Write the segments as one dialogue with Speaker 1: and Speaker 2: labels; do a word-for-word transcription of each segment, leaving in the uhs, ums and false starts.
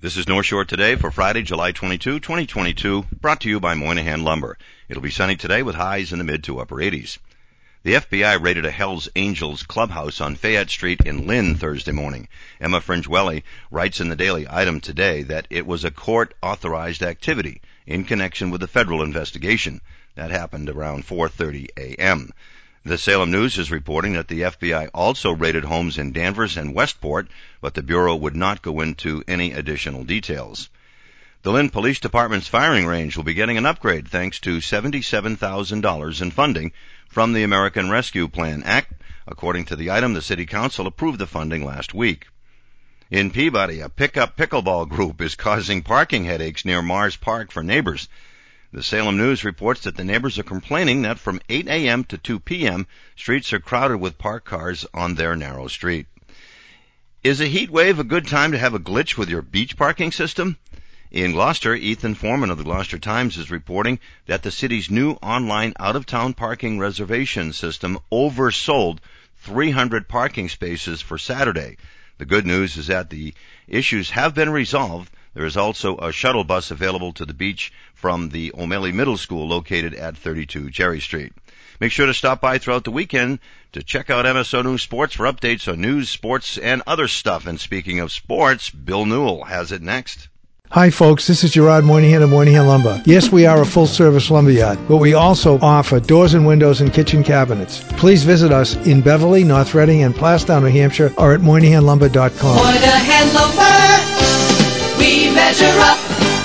Speaker 1: This is North Shore Today for Friday, July twenty-second, twenty twenty-two, brought to you by Moynihan Lumber. It'll be sunny today with highs in the mid to upper eighties. The F B I raided a Hells Angels clubhouse on Fayette Street in Lynn Thursday morning. Emma Fringewelli writes in the Daily Item today that it was a court-authorized activity in connection with the federal investigation. That happened around four thirty a.m. The Salem News is reporting that the F B I also raided homes in Danvers and Westport, but the Bureau would not go into any additional details. The Lynn Police Department's firing range will be getting an upgrade thanks to seventy-seven thousand dollars in funding from the American Rescue Plan Act. According to the item, the City Council approved the funding last week. In Peabody, a pickup pickleball group is causing parking headaches near Mars Park for neighbors. The Salem News reports that the neighbors are complaining that from eight a.m. to two p.m., streets are crowded with parked cars on their narrow street. Is a heat wave a good time to have a glitch with your beach parking system? In Gloucester, Ethan Foreman of the Gloucester Times is reporting that the city's new online out-of-town parking reservation system oversold three hundred parking spaces for Saturday. The good news is that the issues have been resolved. There is also a shuttle bus available to the beach from the O'Malley Middle School located at thirty-two Cherry Street. Make sure to stop by throughout the weekend to check out M S O News Sports for updates on news, sports, and other stuff. And speaking of sports, Bill Newell has it next.
Speaker 2: Hi folks, this is Gerard Moynihan of Moynihan Lumber. Yes, we are a full-service lumberyard, but we also offer doors and windows and kitchen cabinets. Please visit us in Beverly, North Reading, and Plastown, New Hampshire, or at moynihan lumber dot com.
Speaker 3: Moynihan Lumber, we measure up.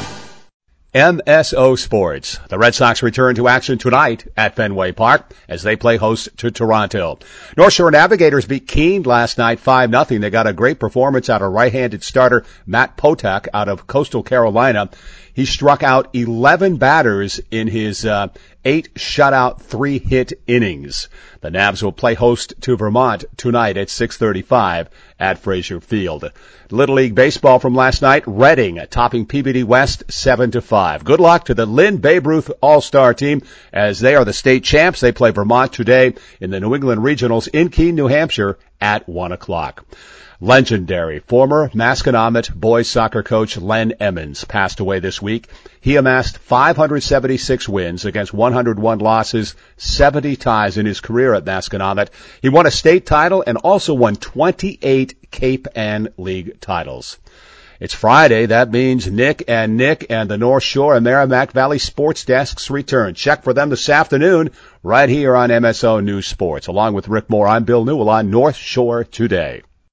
Speaker 4: M S O Sports. The Red Sox return to action tonight at Fenway Park as they play host to Toronto. North Shore Navigators beat Keene last night five nothing. They got a great performance out of right-handed starter Matt Potak out of Coastal Carolina. He struck out eleven batters in his uh, eight shutout, three-hit innings. The Navs will play host to Vermont tonight at six thirty-five at Frazier Field. Little League Baseball from last night, Reading topping P B D West seven to five. Good luck to the Lynn Babe Ruth All-Star team as they are the state champs. They play Vermont today in the New England Regionals in Keene, New Hampshire at one o'clock. Legendary former Masconomet boys soccer coach Len Emmons passed away this week. He amassed five hundred seventy-six wins against one hundred one losses, seventy ties in his career at Masconomet. He won a state title and also won twenty-eight Cape Ann League titles. It's Friday. That means Nick and Nick and the North Shore and Merrimack Valley sports desks return. Check for them this afternoon right here on M S O News Sports. Along with Rick Moore, I'm Bill Newell on North Shore Today.